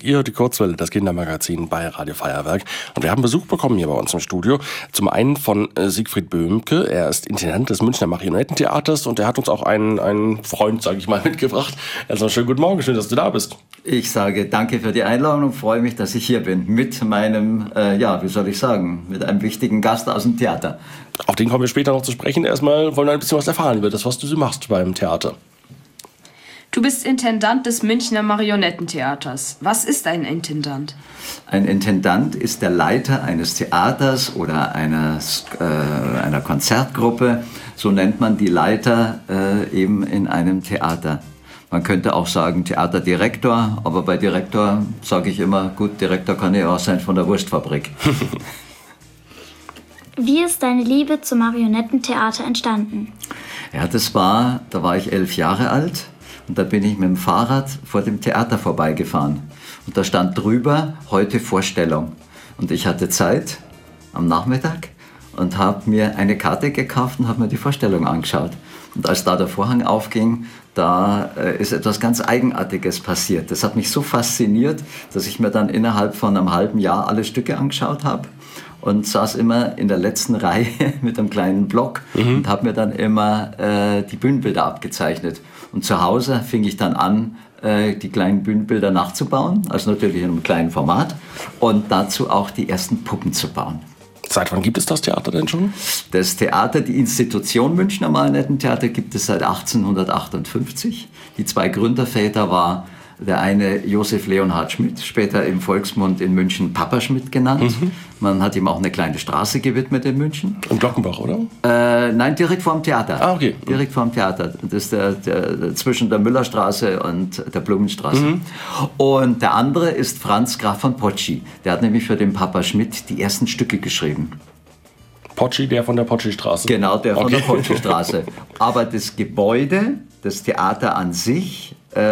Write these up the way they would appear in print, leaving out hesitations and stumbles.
Ihr hört die Kurzwelle, das Kindermagazin bei Radio Feuerwerk. Und wir haben Besuch bekommen hier bei uns im Studio. Zum einen von Siegfried Böhmke. Er ist Intendant des Münchner Marionettentheaters und er hat uns auch einen Freund, sage ich mal, mitgebracht. Also schönen guten Morgen, schön, dass du da bist. Ich sage danke für die Einladung und freue mich, dass ich hier bin. Mit meinem, mit einem wichtigen Gast aus dem Theater. Auf den kommen wir später noch zu sprechen. Erstmal wollen wir ein bisschen was erfahren über das, was du so machst beim Theater. Du bist Intendant des Münchner Marionettentheaters. Was ist ein Intendant? Ein Intendant ist der Leiter eines Theaters oder einer Konzertgruppe. So nennt man die Leiter eben in einem Theater. Man könnte auch sagen Theaterdirektor, aber bei Direktor sage ich immer, gut, Direktor kann ja auch sein von der Wurstfabrik. Wie ist deine Liebe zum Marionettentheater entstanden? Ja, da war ich 11 Jahre alt. Und da bin ich mit dem Fahrrad vor dem Theater vorbeigefahren. Und da stand drüber, heute Vorstellung. Und ich hatte Zeit am Nachmittag und habe mir eine Karte gekauft und habe mir die Vorstellung angeschaut. Und als da der Vorhang aufging, da ist etwas ganz Eigenartiges passiert. Das hat mich so fasziniert, dass ich mir dann innerhalb von einem halben Jahr alle Stücke angeschaut habe. Und saß immer in der letzten Reihe mit einem kleinen Block und habe mir dann immer die Bühnenbilder abgezeichnet. Und zu Hause fing ich dann an, die kleinen Bühnenbilder nachzubauen, also natürlich in einem kleinen Format, und dazu auch die ersten Puppen zu bauen. Seit wann gibt es das Theater denn schon? Das Theater, die Institution Münchner Marionettentheater, gibt es seit 1858. Die zwei Gründerväter war der eine Josef Leonhard Schmidt, später im Volksmund in München Papa Schmidt genannt. Man hat ihm auch eine kleine Straße gewidmet in München. Im Glockenbach, oder? Nein, direkt vor dem Theater. Ah, okay. Direkt vor dem Theater. Das ist zwischen der Müllerstraße und der Blumenstraße. Und der andere ist Franz Graf von Pocci. Der hat nämlich für den Papa Schmidt die ersten Stücke geschrieben. Pocci, der von der Pocci-Straße. Genau, der von der Pocci-Straße. Aber das Gebäude, das Theater an sich,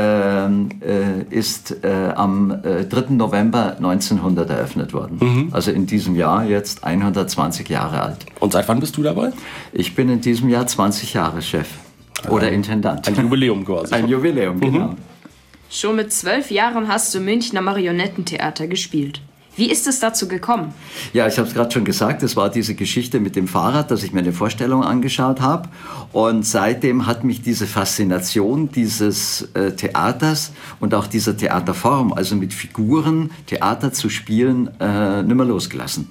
ist am 3. November 1900 eröffnet worden. Also in diesem Jahr jetzt 120 Jahre alt. Und seit wann bist du dabei? Ich bin in diesem Jahr 20 Jahre Chef oder Intendant. Ein Jubiläum quasi. Ein Jubiläum, genau. Schon mit 12 Jahren hast du Münchner Marionettentheater gespielt. Wie ist es dazu gekommen? Ja, ich habe es gerade schon gesagt, es war diese Geschichte mit dem Fahrrad, dass ich mir eine Vorstellung angeschaut habe. Und seitdem hat mich diese Faszination dieses Theaters und auch dieser Theaterform, also mit Figuren Theater zu spielen, nimmer losgelassen.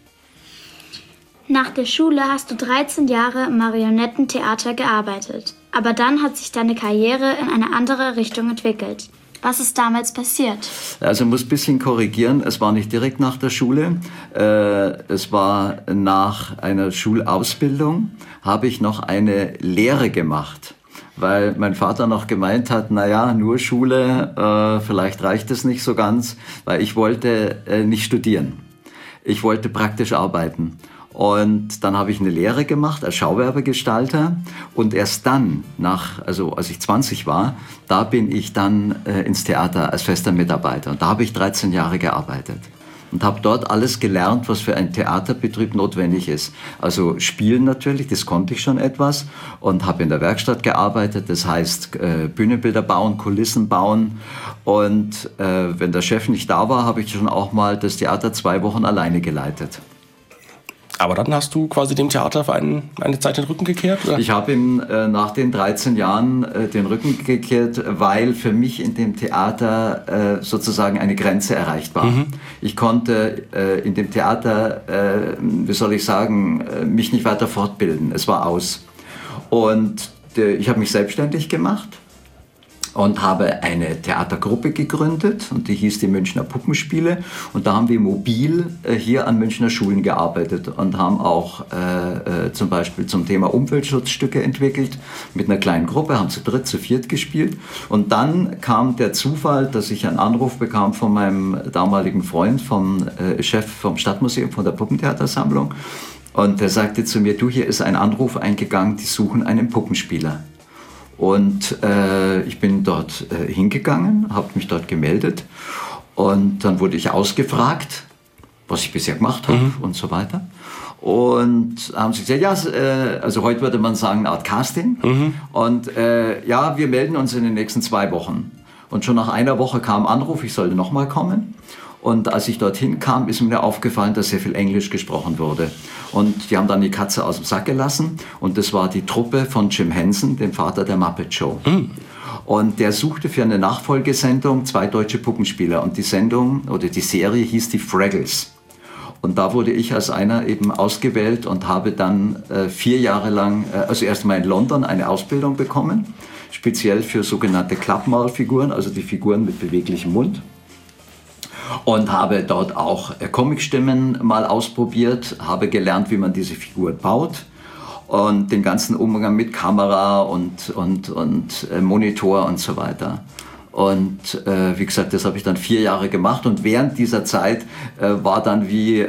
Nach der Schule hast du 13 Jahre im Marionettentheater gearbeitet. Aber dann hat sich deine Karriere in eine andere Richtung entwickelt. Was ist damals passiert? Also ich muss ein bisschen korrigieren, es war nicht direkt nach der Schule, es war nach einer Schulausbildung, habe ich noch eine Lehre gemacht, weil mein Vater noch gemeint hat, naja, nur Schule, vielleicht reicht es nicht so ganz, weil ich wollte nicht studieren, ich wollte praktisch arbeiten. Und dann habe ich eine Lehre gemacht als Schauwerbegestalter und erst dann, als ich 20 war, da bin ich dann ins Theater als fester Mitarbeiter. Und da habe ich 13 Jahre gearbeitet und habe dort alles gelernt, was für einen Theaterbetrieb notwendig ist. Also spielen natürlich, das konnte ich schon etwas und habe in der Werkstatt gearbeitet, das heißt Bühnenbilder bauen, Kulissen bauen. Und wenn der Chef nicht da war, habe ich schon auch mal das Theater 2 Wochen alleine geleitet. Aber dann hast du quasi dem Theater für eine Zeit den Rücken gekehrt? Oder? Ich habe ihm nach den 13 Jahren den Rücken gekehrt, weil für mich in dem Theater sozusagen eine Grenze erreicht war. Ich konnte in dem Theater, mich nicht weiter fortbilden. Es war aus. Und ich habe mich selbstständig gemacht und habe eine Theatergruppe gegründet und die hieß die Münchner Puppenspiele und da haben wir mobil hier an Münchner Schulen gearbeitet und haben auch zum Beispiel zum Thema Umweltschutz Stücke entwickelt mit einer kleinen Gruppe, haben zu dritt, zu viert gespielt und dann kam der Zufall, dass ich einen Anruf bekam von meinem damaligen Freund, vom Chef vom Stadtmuseum, von der Puppentheatersammlung und der sagte zu mir, du, hier ist ein Anruf eingegangen, die suchen einen Puppenspieler. Und ich bin dort hingegangen, habe mich dort gemeldet und dann wurde ich ausgefragt, was ich bisher gemacht habe und so weiter. Und haben sie gesagt, ja, also heute würde man sagen, eine Art Casting. Und ja, wir melden uns in den nächsten 2 Wochen. Und schon nach einer Woche kam ein Anruf, ich sollte nochmal kommen. Und als ich dorthin kam, ist mir aufgefallen, dass sehr viel Englisch gesprochen wurde. Und die haben dann die Katze aus dem Sack gelassen. Und das war die Truppe von Jim Henson, dem Vater der Muppet Show. Und der suchte für eine Nachfolgesendung 2 deutsche Puppenspieler. Und die Sendung oder die Serie hieß die Fraggles. Und da wurde ich als einer eben ausgewählt und habe dann 4 Jahre lang, also erst mal in London eine Ausbildung bekommen. Speziell für sogenannte Klappmaulfiguren, also die Figuren mit beweglichem Mund. Und habe dort auch Comicstimmen mal ausprobiert, habe gelernt, wie man diese Figur baut und den ganzen Umgang mit Kamera und Monitor und so weiter. Und wie gesagt, das habe ich dann 4 Jahre gemacht und während dieser Zeit war dann wie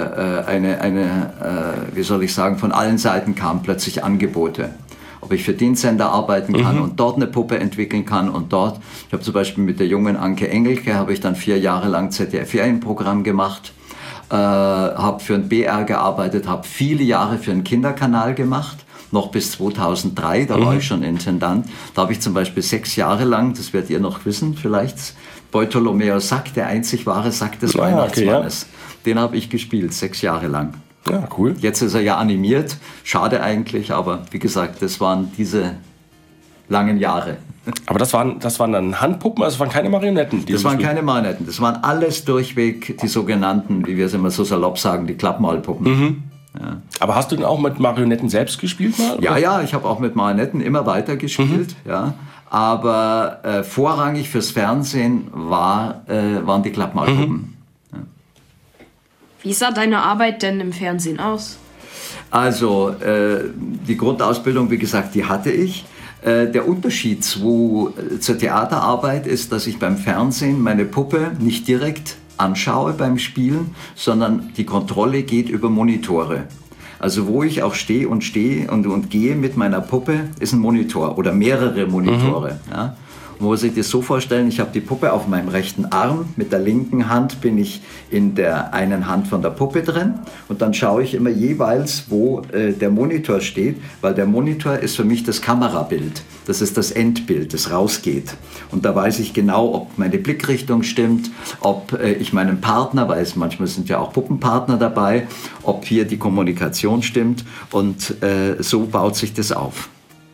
wie soll ich sagen, von allen Seiten kamen plötzlich Angebote. Ob ich für den Sender arbeiten kann und dort eine Puppe entwickeln kann und dort. Ich habe zum Beispiel mit der jungen Anke Engelke, habe ich dann 4 Jahre lang ZDF-Ferienprogramm gemacht, habe für ein BR gearbeitet, habe viele Jahre für einen Kinderkanal gemacht, noch bis 2003, da war ich schon Intendant. Da habe ich zum Beispiel 6 Jahre lang, das werdet ihr noch wissen vielleicht, Bartholomew Sack, der einzig wahre Sack des Weihnachtsmannes. Okay, ja. Den habe ich gespielt, 6 Jahre lang. Ja, cool. Jetzt ist er ja animiert, schade eigentlich, aber wie gesagt, das waren diese langen Jahre. Aber das waren dann Handpuppen, also das waren keine Marionetten? Das waren keine Marionetten, das waren alles durchweg die sogenannten, wie wir es immer so salopp sagen, die Klappmaulpuppen. Ja. Aber hast du denn auch mit Marionetten selbst gespielt mal? Oder? Ja, ich habe auch mit Marionetten immer weiter gespielt, ja. Aber vorrangig fürs Fernsehen waren die Klappmaulpuppen. Wie sah deine Arbeit denn im Fernsehen aus? Also, die Grundausbildung, wie gesagt, die hatte ich. Der Unterschied zur Theaterarbeit ist, dass ich beim Fernsehen meine Puppe nicht direkt anschaue beim Spielen, sondern die Kontrolle geht über Monitore. Also wo ich auch stehe und gehe mit meiner Puppe, ist ein Monitor oder mehrere Monitore. Ja. Man muss sich das so vorstellen, ich habe die Puppe auf meinem rechten Arm, mit der linken Hand bin ich in der einen Hand von der Puppe drin und dann schaue ich immer jeweils, wo der Monitor steht, weil der Monitor ist für mich das Kamerabild, das ist das Endbild, das rausgeht. Und da weiß ich genau, ob meine Blickrichtung stimmt, ob ich meinen Partner, weil manchmal sind ja auch Puppenpartner dabei, ob hier die Kommunikation stimmt und so baut sich das auf.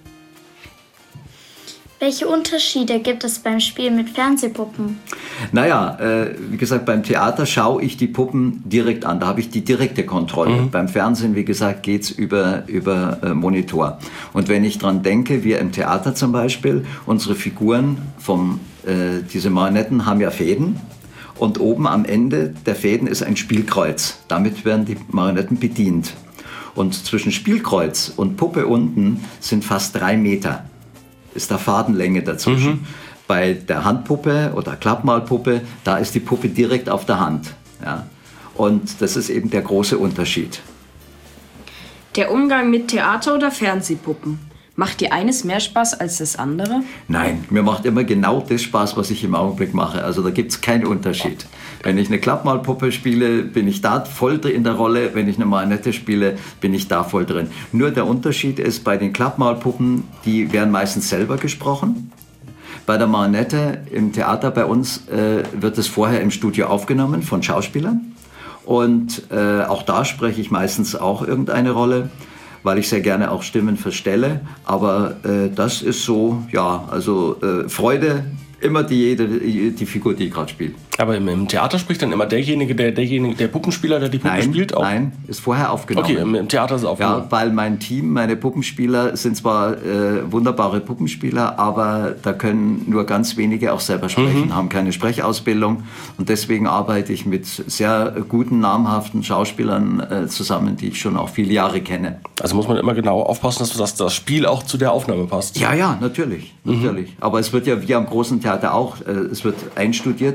Welche Unterschiede gibt es beim Spiel mit Fernsehpuppen? Naja, wie gesagt, beim Theater schaue ich die Puppen direkt an. Da habe ich die direkte Kontrolle. Beim Fernsehen, wie gesagt, geht es über Monitor. Und wenn ich dran denke, wir im Theater zum Beispiel, unsere Figuren, diese Marionetten haben ja Fäden. Und oben am Ende der Fäden ist ein Spielkreuz. Damit werden die Marionetten bedient. Und zwischen Spielkreuz und Puppe unten sind fast 3 Meter. Ist da Fadenlänge dazwischen. Bei der Handpuppe oder Klappmaulpuppe, da ist die Puppe direkt auf der Hand. Ja? Und das ist eben der große Unterschied. Der Umgang mit Theater- oder Fernsehpuppen. Macht dir eines mehr Spaß als das andere? Nein, mir macht immer genau das Spaß, was ich im Augenblick mache. Also da gibt es keinen Unterschied. Wenn ich eine Klappmaulpuppe spiele, bin ich da voll in der Rolle. Wenn ich eine Marionette spiele, bin ich da voll drin. Nur der Unterschied ist, bei den Klappmaulpuppen, die werden meistens selber gesprochen. Bei der Marionette im Theater bei uns wird es vorher im Studio aufgenommen von Schauspielern. Und auch da spreche ich meistens auch irgendeine Rolle, weil ich sehr gerne auch Stimmen verstelle. Aber das ist so, ja, also Freude, immer die Figur, die ich gerade spiele. Aber im Theater spricht dann immer derjenige, der Puppenspieler, der die Puppe spielt? Auch? Nein, ist vorher aufgenommen. Okay, im Theater ist es aufgenommen. Ja, weil mein Team, meine Puppenspieler sind zwar wunderbare Puppenspieler, aber da können nur ganz wenige auch selber sprechen, haben keine Sprechausbildung. Und deswegen arbeite ich mit sehr guten, namhaften Schauspielern zusammen, die ich schon auch viele Jahre kenne. Also muss man immer genau aufpassen, dass das Spiel auch zu der Aufnahme passt. Ja, natürlich. Aber es wird ja wie am großen Theater auch, es wird einstudiert, inszeniert.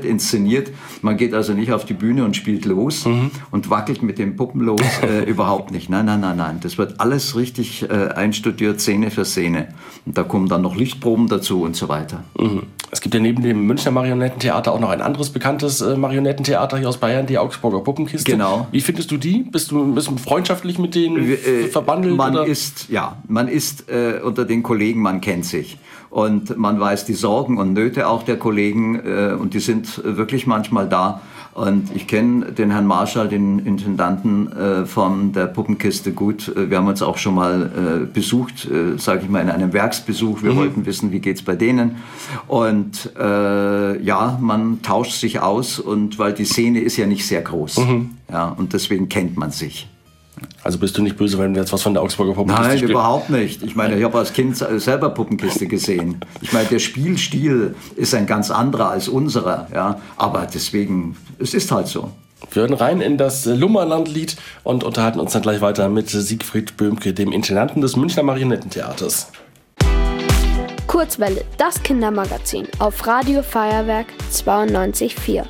inszeniert. Man geht also nicht auf die Bühne und spielt los und wackelt mit den Puppen los. Überhaupt nicht. Nein. Das wird alles richtig einstudiert, Szene für Szene. Und da kommen dann noch Lichtproben dazu und so weiter. Es gibt ja neben dem Münchner Marionettentheater auch noch ein anderes bekanntes Marionettentheater hier aus Bayern, die Augsburger Puppenkiste. Genau. Wie findest du die? Bist du ein bisschen freundschaftlich mit denen verbandelt? Man ist unter den Kollegen, man kennt sich. Und man weiß die Sorgen und Nöte auch der Kollegen und die sind wirklich manchmal da. Und ich kenne den Herrn Marschall, den Intendanten von der Puppenkiste gut. Wir haben uns auch schon mal besucht, sage ich mal, in einem Werksbesuch. Wir wollten wissen, wie geht's bei denen. Und man tauscht sich aus, und weil die Szene ist ja nicht sehr groß. Ja, und deswegen kennt man sich. Also bist du nicht böse, wenn du jetzt was von der Augsburger Puppenkiste Nein, überhaupt nicht. Ich meine, ich habe als Kind selber Puppenkiste gesehen. Ich meine, der Spielstil ist ein ganz anderer als unserer. Ja? Aber deswegen, es ist halt so. Wir hören rein in das Lummerlandlied und unterhalten uns dann gleich weiter mit Siegfried Böhmke, dem Intendanten des Münchner Marionettentheaters. Kurzwelle, das Kindermagazin auf Radio Feuerwerk 92.4.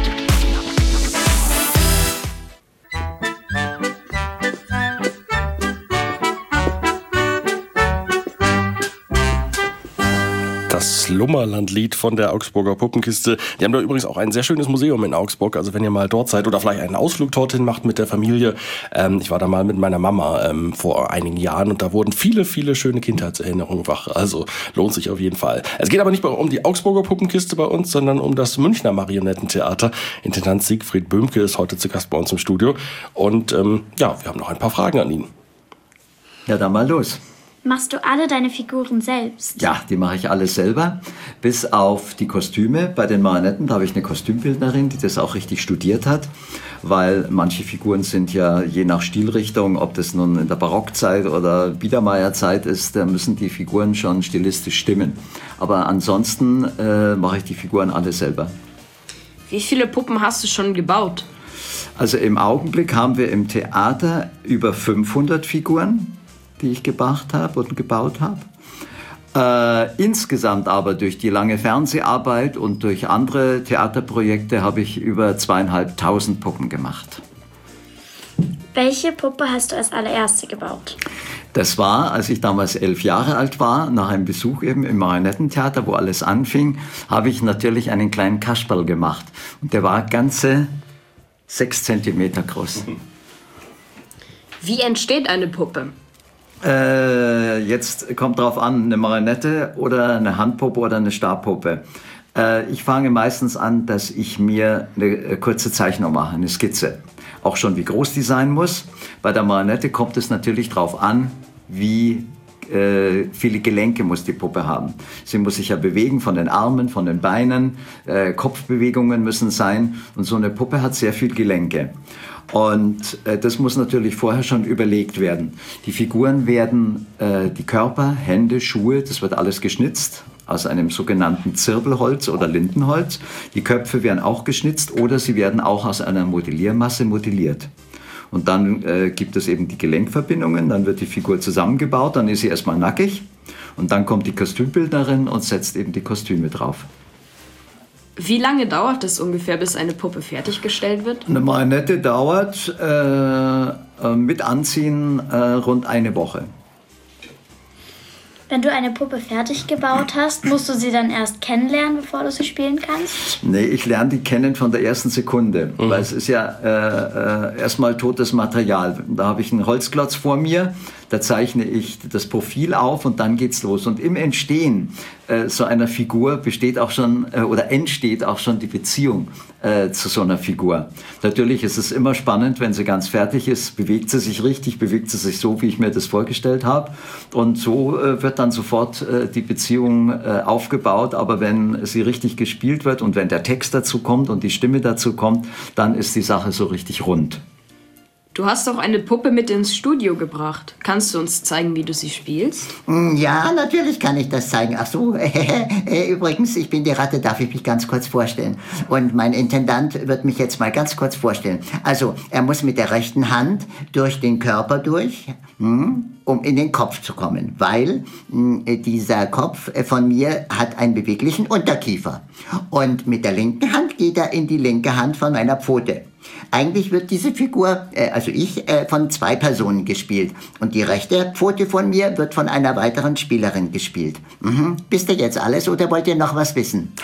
Das Lummerlandlied von der Augsburger Puppenkiste. Die haben da übrigens auch ein sehr schönes Museum in Augsburg. Also wenn ihr mal dort seid oder vielleicht einen Ausflug dorthin macht mit der Familie. Ich war da mal mit meiner Mama vor einigen Jahren und da wurden viele, viele schöne Kindheitserinnerungen wach. Also lohnt sich auf jeden Fall. Es geht aber nicht um die Augsburger Puppenkiste bei uns, sondern um das Münchner Marionettentheater. Intendant Siegfried Böhmke ist heute zu Gast bei uns im Studio. Und wir haben noch ein paar Fragen an ihn. Ja, dann mal los. Machst du alle deine Figuren selbst? Ja, die mache ich alle selber, bis auf die Kostüme. Bei den Marionetten, da habe ich eine Kostümbildnerin, die das auch richtig studiert hat, weil manche Figuren sind ja je nach Stilrichtung, ob das nun in der Barockzeit oder Biedermeierzeit ist, da müssen die Figuren schon stilistisch stimmen. Aber ansonsten mache ich die Figuren alle selber. Wie viele Puppen hast du schon gebaut? Also im Augenblick haben wir im Theater über 500 Figuren, die ich gebracht habe und gebaut habe. Insgesamt aber durch die lange Fernseharbeit und durch andere Theaterprojekte habe ich über 2500 Puppen gemacht. Welche Puppe hast du als allererste gebaut? Das war, als ich damals 11 Jahre alt war, nach einem Besuch eben im Marionettentheater, wo alles anfing, habe ich natürlich einen kleinen Kasperl gemacht. Und der war ganze 6 Zentimeter groß. Wie entsteht eine Puppe? Jetzt kommt drauf an, eine Marionette oder eine Handpuppe oder eine Stabpuppe. Ich fange meistens an, dass ich mir eine kurze Zeichnung mache, eine Skizze. Auch schon, wie groß die sein muss. Bei der Marionette kommt es natürlich drauf an, wie viele Gelenke muss die Puppe haben. Sie muss sich ja bewegen von den Armen, von den Beinen, Kopfbewegungen müssen sein. Und so eine Puppe hat sehr viel Gelenke. Und das muss natürlich vorher schon überlegt werden. Die Figuren werden, die Körper, Hände, Schuhe, das wird alles geschnitzt aus einem sogenannten Zirbelholz oder Lindenholz. Die Köpfe werden auch geschnitzt oder sie werden auch aus einer Modelliermasse modelliert. Und dann gibt es eben die Gelenkverbindungen, dann wird die Figur zusammengebaut, dann ist sie erstmal nackig und dann kommt die Kostümbildnerin und setzt eben die Kostüme drauf. Wie lange dauert es ungefähr, bis eine Puppe fertiggestellt wird? Eine Marionette dauert mit Anziehen rund eine Woche. Wenn du eine Puppe fertig gebaut hast, musst du sie dann erst kennenlernen, bevor du sie spielen kannst? Nee, ich lerne die kennen von der ersten Sekunde, weil es ist ja erstmal totes Material. Da habe ich einen Holzklotz vor mir, da zeichne ich das Profil auf und dann geht's los. Und im Entstehen so einer Figur besteht auch schon oder entsteht auch schon die Beziehung zu so einer Figur. Natürlich ist es immer spannend, wenn sie ganz fertig ist, bewegt sie sich richtig, bewegt sie sich so, wie ich mir das vorgestellt habe. Und so wird dann sofort die Beziehung aufgebaut. Aber wenn sie richtig gespielt wird und wenn der Text dazu kommt und die Stimme dazu kommt, dann ist die Sache so richtig rund. Du hast doch eine Puppe mit ins Studio gebracht. Kannst du uns zeigen, wie du sie spielst? Ja, natürlich kann ich das zeigen. Ach so, übrigens, ich bin die Ratte, darf ich mich ganz kurz vorstellen. Und mein Intendant wird mich jetzt mal ganz kurz vorstellen. Also, er muss mit der rechten Hand durch den Körper durch, um in den Kopf zu kommen, weil dieser Kopf von mir hat einen beweglichen Unterkiefer. Und mit der linken Hand geht er in die linke Hand von meiner Pfote. Eigentlich wird diese Figur, also ich, von 2 Personen gespielt. Und die rechte Pfote von mir wird von einer weiteren Spielerin gespielt. Wisst ihr jetzt alles oder wollt ihr noch was wissen?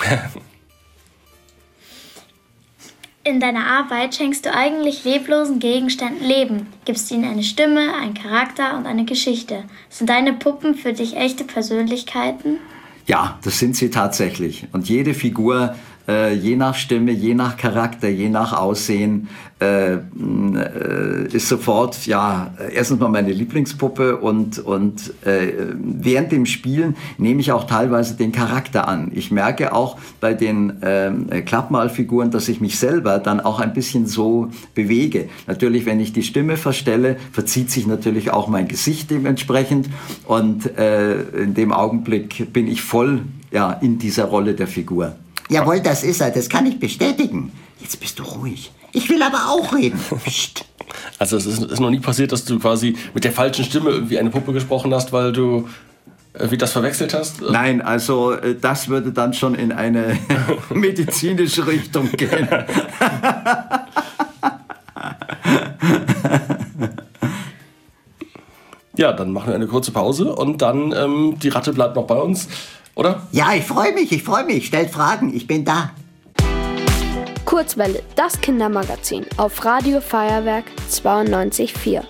In deiner Arbeit schenkst du eigentlich leblosen Gegenständen Leben, gibst ihnen eine Stimme, einen Charakter und eine Geschichte. Sind deine Puppen für dich echte Persönlichkeiten? Ja, das sind sie tatsächlich. Und jede Figur, je nach Stimme, je nach Charakter, je nach Aussehen, ist sofort, ja, erstens mal meine Lieblingspuppe und während dem Spielen nehme ich auch teilweise den Charakter an. Ich merke auch bei den Klappmalfiguren, dass ich mich selber dann auch ein bisschen so bewege. Natürlich, wenn ich die Stimme verstelle, verzieht sich natürlich auch mein Gesicht dementsprechend und in dem Augenblick bin ich voll in dieser Rolle der Figur. Jawohl, das ist er, das kann ich bestätigen. Jetzt bist du ruhig. Ich will aber auch reden. Psst. Also es ist noch nie passiert, dass du quasi mit der falschen Stimme irgendwie eine Puppe gesprochen hast, weil du irgendwie das verwechselt hast? Nein, also das würde dann schon in eine medizinische Richtung gehen. Ja, dann machen wir eine kurze Pause und dann die Ratte bleibt noch bei uns, oder? Ja, ich freue mich. Stellt Fragen, ich bin da. Kurzwelle, das Kindermagazin auf Radio Feuerwerk 92.4.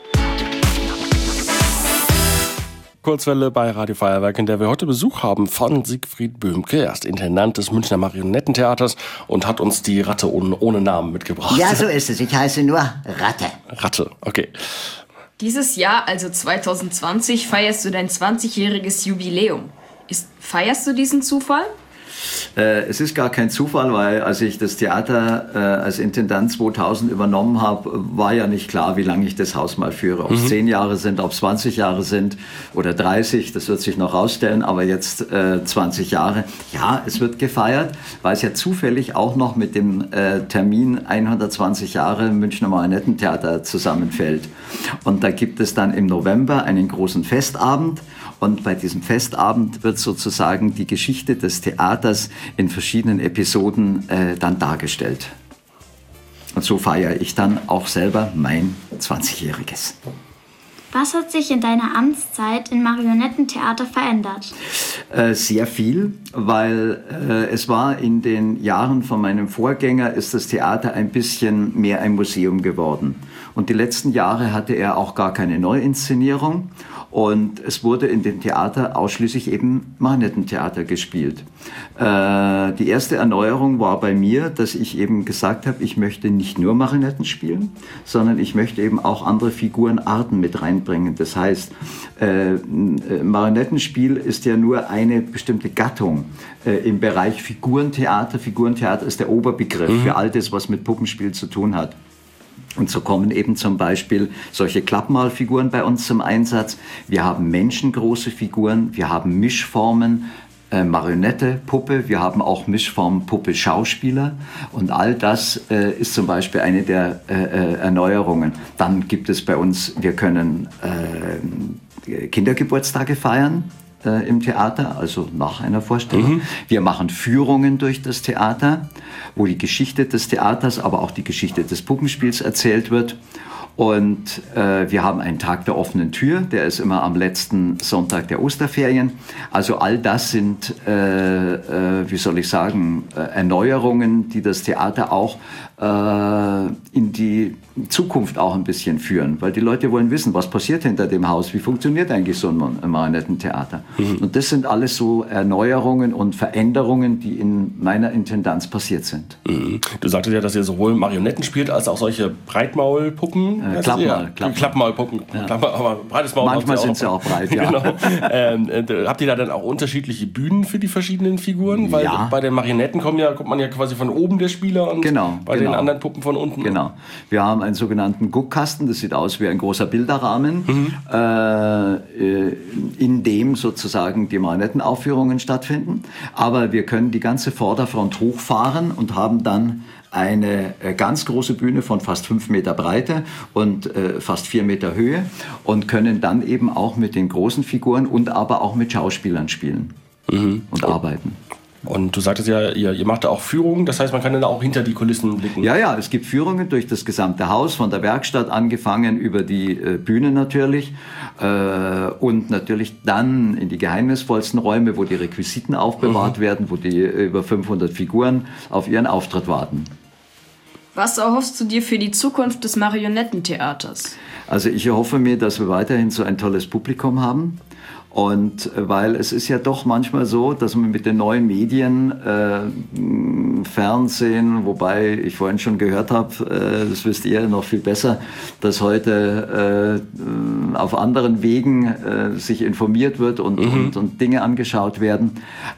Kurzwelle bei Radio Feuerwerk, in der wir heute Besuch haben von Siegfried Böhmke. Er ist Intendant des Münchner Marionettentheaters und hat uns die Ratte ohne Namen mitgebracht. Ja, so ist es. Ich heiße nur Ratte. Ratte, okay. Dieses Jahr, also 2020, feierst du dein 20-jähriges Jubiläum. Feierst du diesen Zufall? Es ist gar kein Zufall, weil als ich das Theater als Intendant 2000 übernommen habe, war ja nicht klar, wie lange ich das Haus mal führe. Ob es 10 Jahre sind, ob es 20 Jahre sind oder 30, das wird sich noch rausstellen, aber jetzt 20 Jahre. Ja, es wird gefeiert, weil es ja zufällig auch noch mit dem Termin 120 Jahre Münchner Marionettentheater zusammenfällt. Und da gibt es dann im November einen großen Festabend. Und bei diesem Festabend wird sozusagen die Geschichte des Theaters in verschiedenen Episoden dann dargestellt. Und so feiere ich dann auch selber mein 20-Jähriges. Was hat sich in deiner Amtszeit im Marionettentheater verändert? Sehr viel, weil es war in den Jahren von meinem Vorgänger, ist das Theater ein bisschen mehr ein Museum geworden. Und die letzten Jahre hatte er auch gar keine Neuinszenierung. Und es wurde in dem Theater ausschließlich eben Marionettentheater gespielt. Die erste Erneuerung war bei mir, dass ich eben gesagt habe, ich möchte nicht nur Marionetten spielen, sondern ich möchte eben auch andere Figurenarten mit reinbringen. Das heißt, Marionettenspiel ist ja nur eine bestimmte Gattung im Bereich Figurentheater. Figurentheater ist der Oberbegriff für all das, was mit Puppenspiel zu tun hat. Und so kommen eben zum Beispiel solche Klappmalfiguren bei uns zum Einsatz. Wir haben menschengroße Figuren, wir haben Mischformen, Marionette, Puppe, wir haben auch Mischformen Puppe, Schauspieler. Und all das ist zum Beispiel eine der Erneuerungen. Dann gibt es bei uns, wir können Kindergeburtstage feiern. Im Theater, also nach einer Vorstellung. Wir machen Führungen durch das Theater, wo die Geschichte des Theaters, aber auch die Geschichte des Puppenspiels erzählt wird. Und wir haben einen Tag der offenen Tür, der ist immer am letzten Sonntag der Osterferien. Also all das sind, wie soll ich sagen, Erneuerungen, die das Theater auch in die Zukunft auch ein bisschen führen. Weil die Leute wollen wissen, was passiert hinter dem Haus, wie funktioniert eigentlich so ein Marionettentheater. Und das sind alles so Erneuerungen und Veränderungen, die in meiner Intendanz passiert sind. Du sagtest ja, dass ihr sowohl Marionetten spielt, als auch solche Breitmaulpuppen. Klappmaulpuppen. Ja. Aber breites Maul. Manchmal sind sie auch breit, ja. Genau. Habt ihr da dann auch unterschiedliche Bühnen für die verschiedenen Figuren? Weil bei den Marionetten kommt man ja quasi von oben der Spieler und bei den den anderen Puppen von unten. Genau. Wir haben einen sogenannten Guckkasten, das sieht aus wie ein großer Bilderrahmen, in dem sozusagen die Marionettenaufführungen stattfinden. Aber wir können die ganze Vorderfront hochfahren und haben dann eine ganz große Bühne von fast 5 Meter Breite und fast 4 Meter Höhe und können dann eben auch mit den großen Figuren und aber auch mit Schauspielern spielen und arbeiten. Und du sagtest ja, ihr macht da auch Führungen, das heißt, man kann dann auch hinter die Kulissen blicken. Ja, es gibt Führungen durch das gesamte Haus, von der Werkstatt angefangen über die Bühne natürlich und natürlich dann in die geheimnisvollsten Räume, wo die Requisiten aufbewahrt werden, wo die über 500 Figuren auf ihren Auftritt warten. Was erhoffst du dir für die Zukunft des Marionettentheaters? Also ich erhoffe mir, dass wir weiterhin so ein tolles Publikum haben. Und weil es ist ja doch manchmal so, dass man mit den neuen Medien, Fernsehen, wobei ich vorhin schon gehört habe, das wisst ihr noch viel besser, dass heute auf anderen Wegen sich informiert wird und Dinge angeschaut werden.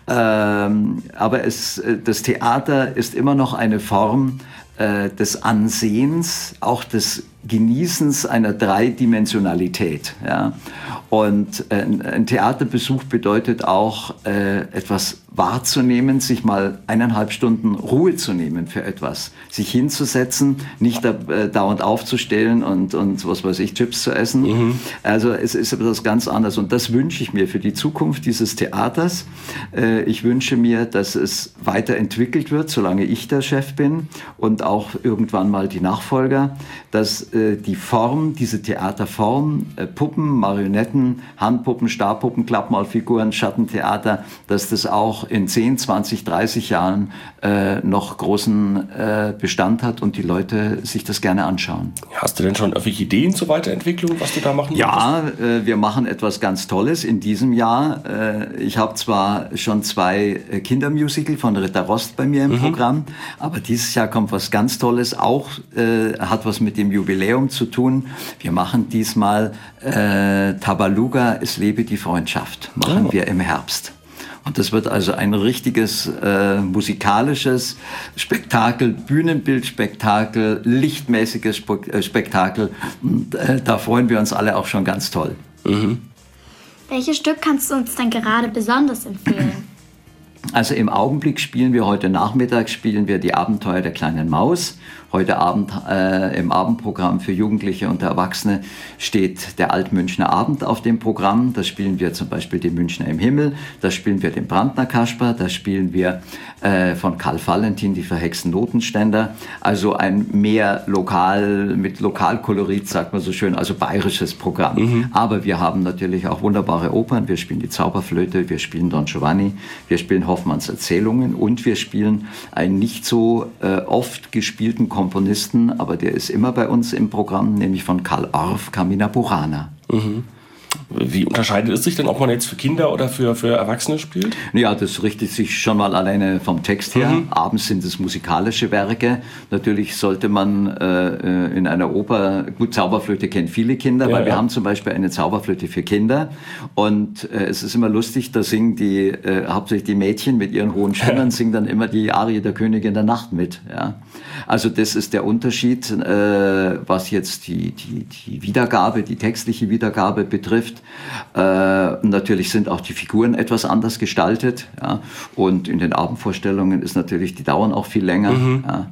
Aber das Theater ist immer noch eine Form des Ansehens, auch des Genießens einer Dreidimensionalität. Ja? Und ein Theaterbesuch bedeutet auch, etwas wahrzunehmen, sich mal 1,5 Stunden Ruhe zu nehmen für etwas, sich hinzusetzen, nicht dauernd aufzustellen und was weiß ich, Chips zu essen. Also es ist etwas ganz anderes und das wünsche ich mir für die Zukunft dieses Theaters. Ich wünsche mir, dass es weiterentwickelt wird, solange ich der Chef bin und auch irgendwann mal die Nachfolger, dass die Form, diese Theaterform, Puppen, Marionetten, Handpuppen, Stabpuppen, Klappmaulfiguren, Schattentheater, dass das auch in 10, 20, 30 Jahren noch großen Bestand hat und die Leute sich das gerne anschauen. Hast du denn schon irgendwelche Ideen zur Weiterentwicklung, was du da machen willst? Ja, wir machen etwas ganz Tolles in diesem Jahr. Ich habe zwar schon 2 Kindermusical von Ritter Rost bei mir im Programm, aber dieses Jahr kommt was ganz Tolles, auch hat was mit dem Jubiläum zu tun. Wir machen diesmal Tabaluga, es lebe die Freundschaft, machen wir im Herbst. Und das wird also ein richtiges musikalisches Spektakel, Bühnenbildspektakel, lichtmäßiges Spektakel. Und da freuen wir uns alle auch schon ganz toll. Welches Stück kannst du uns denn gerade besonders empfehlen? Also im Augenblick spielen wir heute Nachmittag die Abenteuer der kleinen Maus. Heute Abend im Abendprogramm für Jugendliche und Erwachsene steht der Altmünchner Abend auf dem Programm. Da spielen wir zum Beispiel den Münchner im Himmel, da spielen wir den Brandner Kasper, da spielen wir von Karl Valentin die verhexten Notenständer. Also ein mehr mit Lokalkolorit, sagt man so schön, also bayerisches Programm. Aber wir haben natürlich auch wunderbare Opern. Wir spielen die Zauberflöte, wir spielen Don Giovanni, wir spielen Hoffmanns Erzählungen und wir spielen einen nicht so oft gespielten Komponisten, aber der ist immer bei uns im Programm, nämlich von Karl Orff, Carmina Burana. Wie unterscheidet es sich denn, ob man jetzt für Kinder oder für Erwachsene spielt? Ja, das richtet sich schon mal alleine vom Text her. Abends sind es musikalische Werke. Natürlich sollte man in einer Oper, gut, Zauberflöte kennen viele Kinder, weil wir haben zum Beispiel eine Zauberflöte für Kinder. Und es ist immer lustig, da singen hauptsächlich die Mädchen mit ihren hohen Stimmen, singen dann immer die Arie der Königin der Nacht mit. Ja. Also das ist der Unterschied, was jetzt die Wiedergabe, die textliche Wiedergabe betrifft. Natürlich sind auch die Figuren etwas anders gestaltet. Ja. Und in den Abendvorstellungen ist natürlich, die dauern auch viel länger. Ja.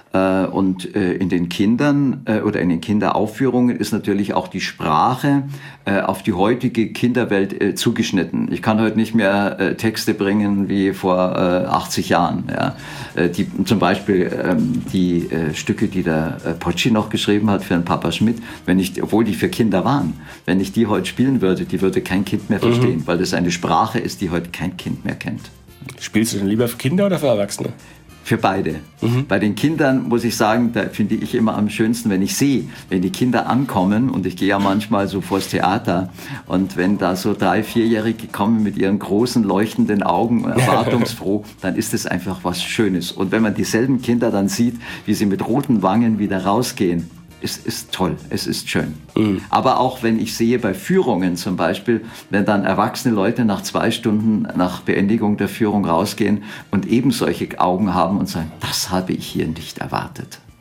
Und in den Kindern oder in den Kinderaufführungen ist natürlich auch die Sprache auf die heutige Kinderwelt zugeschnitten. Ich kann heute nicht mehr Texte bringen wie vor 80 Jahren. Ja. Zum Beispiel die Stücke, die der Pocci noch geschrieben hat für den Papa Schmidt, obwohl die für Kinder waren, wenn ich die heute spielen würde, die würde kein Kind mehr verstehen, weil das eine Sprache ist, die heute kein Kind mehr kennt. Spielst du denn lieber für Kinder oder für Erwachsene? Für beide. Bei den Kindern muss ich sagen, da finde ich immer am schönsten, wenn ich sehe, wenn die Kinder ankommen, und ich gehe ja manchmal so vors Theater, und wenn da so 3-, 4-Jährige kommen mit ihren großen leuchtenden Augen, erwartungsfroh, dann ist es einfach was Schönes. Und wenn man dieselben Kinder dann sieht, wie sie mit roten Wangen wieder rausgehen, es ist toll, es ist schön. Aber auch wenn ich sehe bei Führungen zum Beispiel, wenn dann erwachsene Leute nach 2 Stunden nach Beendigung der Führung rausgehen und eben solche Augen haben und sagen, das habe ich hier nicht erwartet.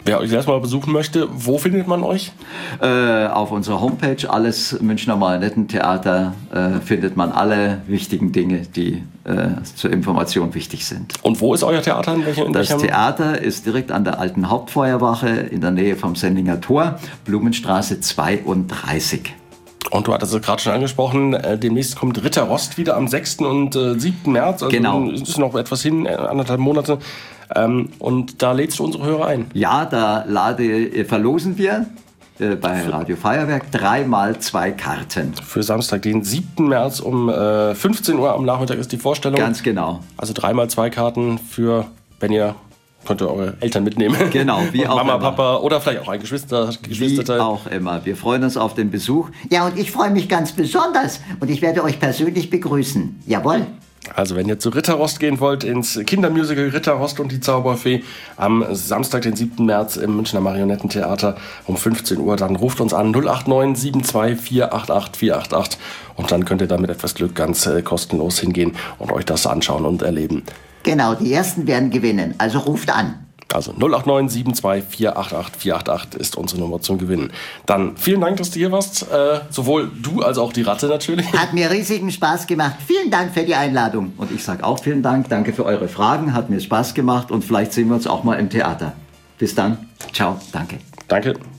Wer euch erstmal besuchen möchte, wo findet man euch? Auf unserer Homepage, alles Münchner Marionettentheater, findet man alle wichtigen Dinge, die zur Information wichtig sind. Und wo ist euer Theater? Das Theater ist direkt an der alten Hauptfeuerwache in der Nähe vom Sendinger Tor, Blumenstraße 32. Und du hattest es gerade schon angesprochen, demnächst kommt Ritter Rost wieder am 6. und 7. März. Also genau. Ist noch etwas hin, 1,5 Monate. Und da lädst du unsere Hörer ein. Ja, da verlosen wir bei Radio Feuerwerk 3x2 Karten. Für Samstag, den 7. März um 15 Uhr am Nachmittag ist die Vorstellung. Ganz genau. Also 3x2 Karten für, wenn ihr... Könnt ihr eure Eltern mitnehmen. Genau, wie auch Mama, immer. Papa oder vielleicht auch ein Geschwisterteil. Wie auch immer. Wir freuen uns auf den Besuch. Ja, und ich freue mich ganz besonders. Und ich werde euch persönlich begrüßen. Jawohl. Also wenn ihr zu Ritter Rost gehen wollt, ins Kindermusical Ritter Rost und die Zauberfee am Samstag, den 7. März im Münchner Marionettentheater um 15 Uhr, dann ruft uns an 089 72 488 488 und dann könnt ihr da mit etwas Glück ganz kostenlos hingehen und euch das anschauen und erleben. Genau, die Ersten werden gewinnen. Also ruft an. Also 089 72 488 488 ist unsere Nummer zum Gewinnen. Dann vielen Dank, dass du hier warst. Sowohl du als auch die Ratte natürlich. Hat mir riesigen Spaß gemacht. Vielen Dank für die Einladung. Und ich sage auch vielen Dank. Danke für eure Fragen. Hat mir Spaß gemacht. Und vielleicht sehen wir uns auch mal im Theater. Bis dann. Ciao. Danke. Danke.